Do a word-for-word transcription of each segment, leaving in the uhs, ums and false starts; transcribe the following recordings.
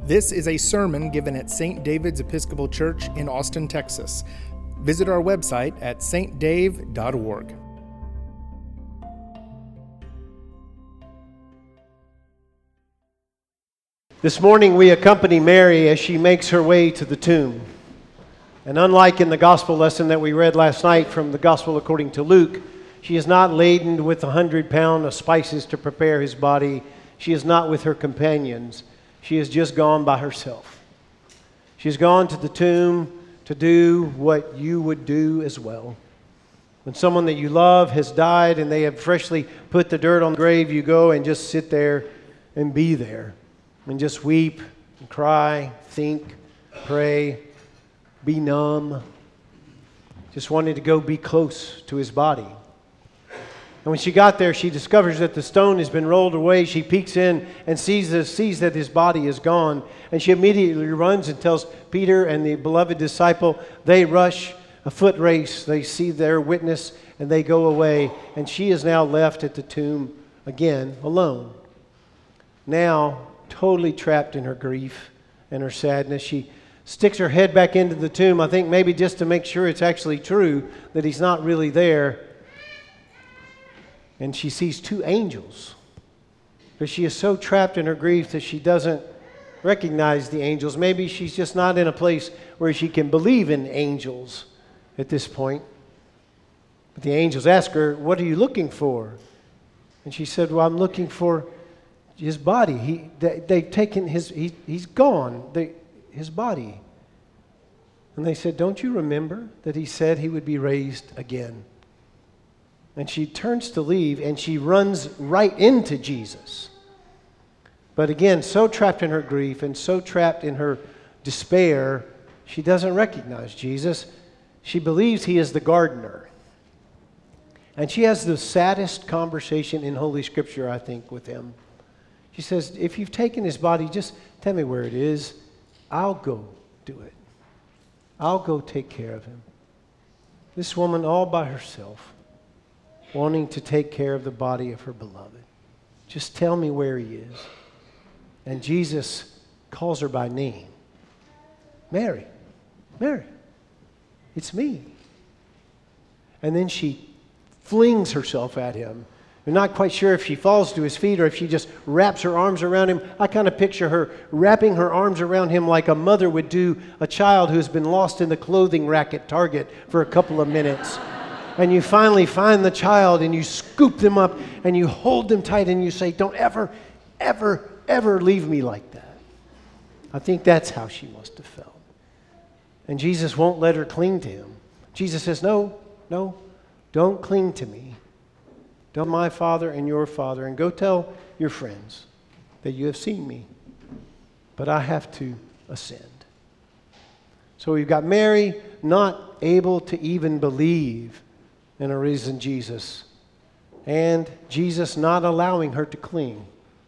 This is a sermon given at Saint David's Episcopal Church in Austin, Texas. Visit our website at s t dave dot org. This morning we accompany Mary as she makes her way to the tomb. And unlike in the gospel lesson that we read last night from the gospel according to Luke, she is not laden with a hundred pound of spices to prepare his body. She is not with her companions. She has just gone by herself. She has gone to the tomb to do what you would do as well. When someone that you love has died and they have freshly put the dirt on the grave, you go and just sit there and be there and just weep and cry, think, pray, be numb. Just wanted to go be close to his body. And when she got there, she discovers that the stone has been rolled away. She peeks in and sees, this, sees that his body is gone. And she immediately runs and tells Peter and the beloved disciple. They rush a foot race. They see their witness and they go away. And she is now left at the tomb again, alone. Now, totally trapped in her grief and her sadness. She sticks her head back into the tomb, I think maybe just to make sure it's actually true, that he's not really there. And she sees two angels. But she is so trapped in her grief that she doesn't recognize the angels. Maybe she's just not in a place where she can believe in angels at this point. But the angels ask her, "What are you looking for?" And she said, "Well, I'm looking for his body. He, they, they've taken his, he, he's gone, they, his body." And they said, "Don't you remember that he said he would be raised again?" And she turns to leave, and she runs right into Jesus. But again, so trapped in her grief and so trapped in her despair, she doesn't recognize Jesus. She believes he is the gardener. And she has the saddest conversation in Holy Scripture, I think, with him. She says, "If you've taken his body, just tell me where it is. I'll go do it. I'll go take care of him." This woman all by herself, wanting to take care of the body of her beloved. Just tell me where he is. And Jesus calls her by name. "Mary, Mary, it's me." And then she flings herself at him. We're not quite sure if she falls to his feet or if she just wraps her arms around him. I kind of picture her wrapping her arms around him like a mother would do a child who's been lost in the clothing rack at Target for a couple of minutes. And you finally find the child and you scoop them up and you hold them tight and you say, "Don't ever, ever, ever leave me like that." I think that's how she must have felt. And Jesus won't let her cling to him. Jesus says, "No, no, don't cling to me. Tell my Father and your Father and go tell your friends that you have seen me. But I have to ascend." So we've got Mary not able to even believe in a risen Jesus, and Jesus not allowing her to cling.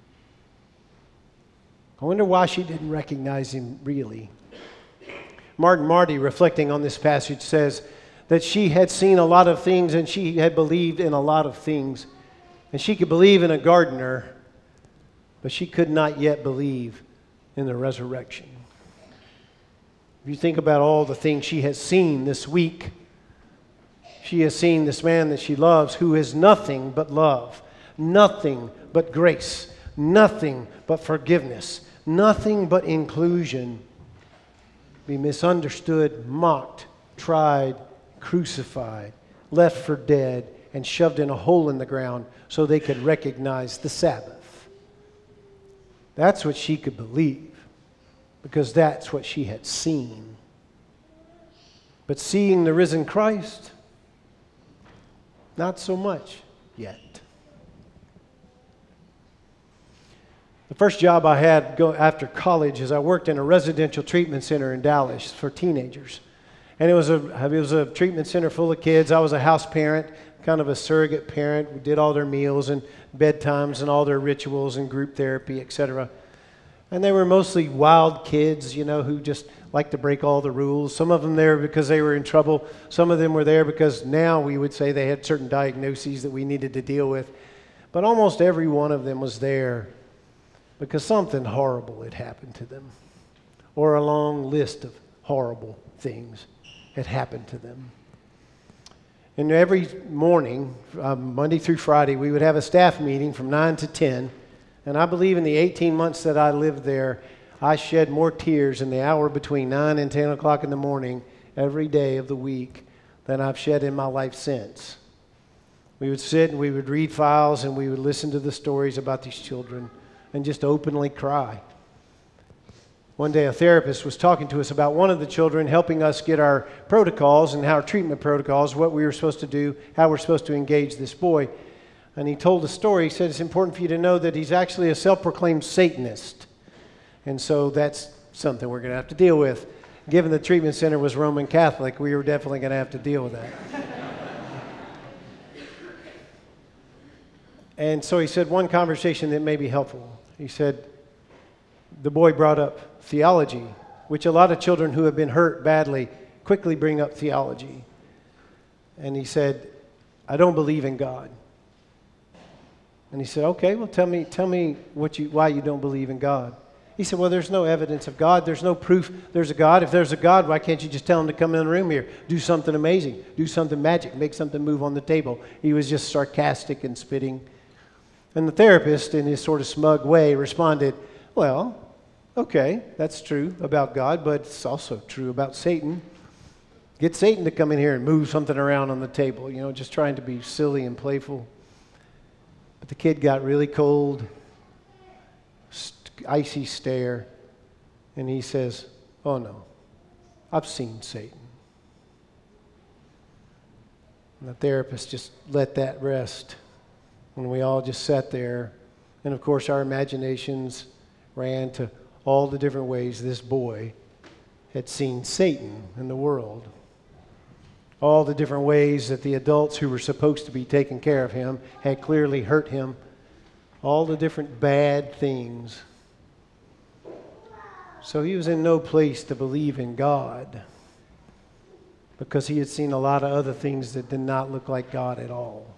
I wonder why she didn't recognize him really. Martin Marty, reflecting on this passage, says that she had seen a lot of things and she had believed in a lot of things. And she could believe in a gardener, but she could not yet believe in the resurrection. If you think about all the things she has seen this week, she has seen this man that she loves who is nothing but love, nothing but grace, nothing but forgiveness, nothing but inclusion, be misunderstood, mocked, tried, crucified, left for dead, and shoved in a hole in the ground so they could recognize the Sabbath. That's what she could believe, because that's what she had seen. But seeing the risen Christ, not so much yet. The first job I had go after college is I worked in a residential treatment center in Dallas for teenagers. And it was a it was a treatment center full of kids. I was a house parent, kind of a surrogate parent. We did all their meals and bedtimes and all their rituals and group therapy, et cetera. And they were mostly wild kids, you know, who just like to break all the rules. Some of them there because they were in trouble. Some of them were there because now we would say they had certain diagnoses that we needed to deal with. But almost every one of them was there because something horrible had happened to them, or a long list of horrible things had happened to them. And every morning, um, Monday through Friday, we would have a staff meeting from nine to ten. And I believe in the eighteen months that I lived there, I shed more tears in the hour between nine and ten o'clock in the morning every day of the week than I've shed in my life since. We would sit and we would read files and we would listen to the stories about these children and just openly cry. One day a therapist was talking to us about one of the children, helping us get our protocols and our treatment protocols, what we were supposed to do, how we're supposed to engage this boy. And he told a story. He said, it's important for you to know that he's actually a self-proclaimed Satanist. And so that's something we're going to have to deal with. Given the treatment center was Roman Catholic, we were definitely going to have to deal with that. And so he said one conversation that may be helpful. He said, the boy brought up theology, which a lot of children who have been hurt badly quickly bring up theology. And he said, I don't believe in God. And he said, okay, well, tell me, tell me what you, why you don't believe in God. He said, well, there's no evidence of God. There's no proof there's a God. If there's a God, why can't you just tell him to come in the room here, do something amazing, do something magic, make something move on the table? He was just sarcastic and spitting. And the therapist, in his sort of smug way, responded, well, okay, that's true about God, but it's also true about Satan. Get Satan to come in here and move something around on the table, you know, just trying to be silly and playful. But the kid got really cold, st- icy stare, and he says, oh no, I've seen Satan. And the therapist just let that rest. When we all just sat there, and of course our imaginations ran to all the different ways this boy had seen Satan in the world. All the different ways that the adults who were supposed to be taking care of him had clearly hurt him. All the different bad things. So he was in no place to believe in God, because he had seen a lot of other things that did not look like God at all.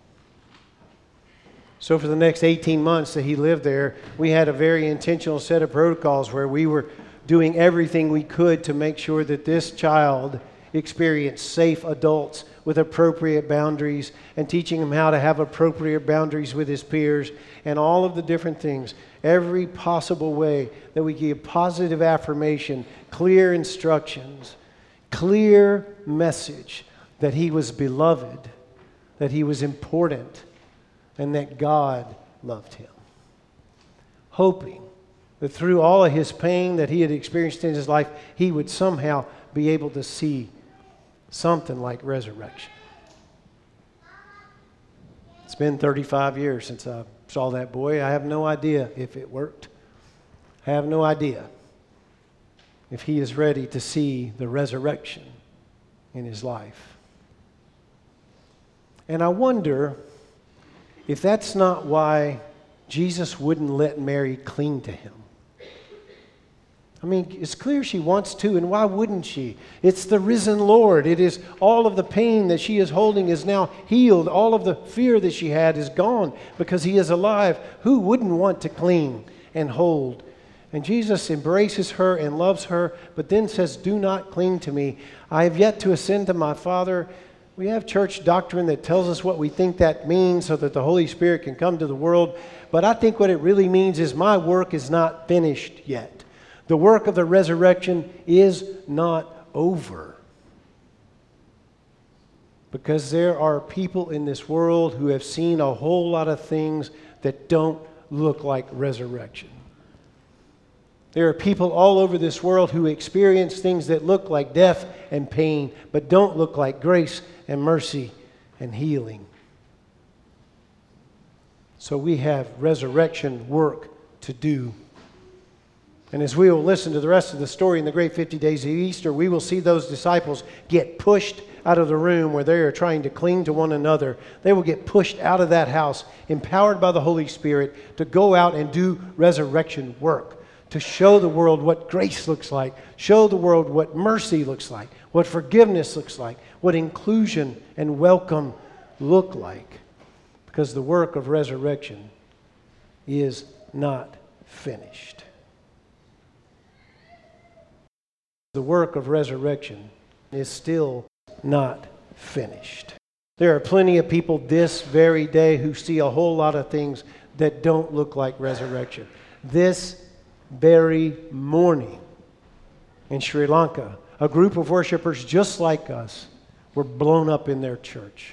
So for the next eighteen months that he lived there, we had a very intentional set of protocols where we were doing everything we could to make sure that this child experienced safe adults with appropriate boundaries, and teaching him how to have appropriate boundaries with his peers, and all of the different things. Every possible way that we give positive affirmation, clear instructions, clear message that he was beloved, that he was important, and that God loved him. Hoping that through all of his pain that he had experienced in his life, he would somehow be able to see something like resurrection. It's been thirty-five years since I saw that boy. I have no idea if it worked. I have no idea if he is ready to see the resurrection in his life. And I wonder if that's not why Jesus wouldn't let Mary cling to him. I mean, it's clear she wants to, and why wouldn't she? It's the risen Lord. It is all of the pain that she is holding is now healed. All of the fear that she had is gone because he is alive. Who wouldn't want to cling and hold? And Jesus embraces her and loves her, but then says, do not cling to me. I have yet to ascend to my Father. We have church doctrine that tells us what we think that means so that the Holy Spirit can come to the world. But I think what it really means is my work is not finished yet. The work of the resurrection is not over. Because there are people in this world who have seen a whole lot of things that don't look like resurrection. There are people all over this world who experience things that look like death and pain, but don't look like grace and mercy and healing. So we have resurrection work to do. And as we will listen to the rest of the story in the great fifty days of Easter, we will see those disciples get pushed out of the room where they are trying to cling to one another. They will get pushed out of that house, empowered by the Holy Spirit to go out and do resurrection work, to show the world what grace looks like, show the world what mercy looks like, what forgiveness looks like, what inclusion and welcome look like. Because the work of resurrection is not finished. The work of resurrection is still not finished. There are plenty of people this very day who see a whole lot of things that don't look like resurrection. This very morning in Sri Lanka, a group of worshipers just like us were blown up in their church.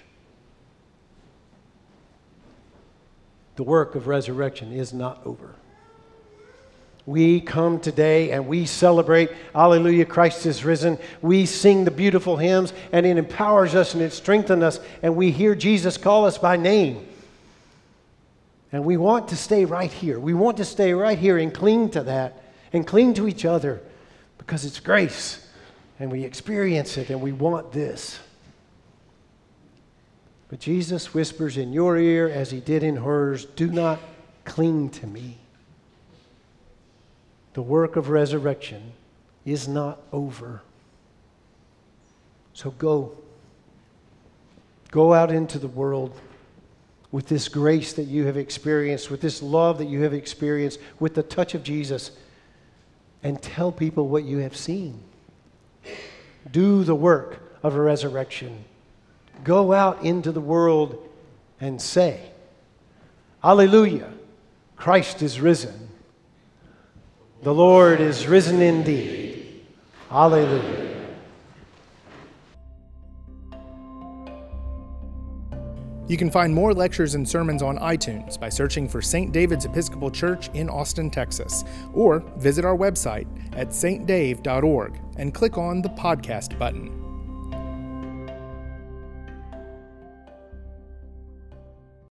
The work of resurrection is not over. We come today and we celebrate, hallelujah, Christ is risen. We sing the beautiful hymns and it empowers us and it strengthens us, and we hear Jesus call us by name. And we want to stay right here. We want to stay right here and cling to that and cling to each other because it's grace and we experience it and we want this. But Jesus whispers in your ear as he did in hers, do not cling to me. The work of resurrection is not over. So go. Go out into the world with this grace that you have experienced, with this love that you have experienced, with the touch of Jesus, and tell people what you have seen. Do the work of a resurrection. Go out into the world and say, hallelujah, Christ is risen. The Lord is risen indeed. Hallelujah. You can find more lectures and sermons on iTunes by searching for Saint David's Episcopal Church in Austin, Texas, or visit our website at s t dave dot org and click on the podcast button.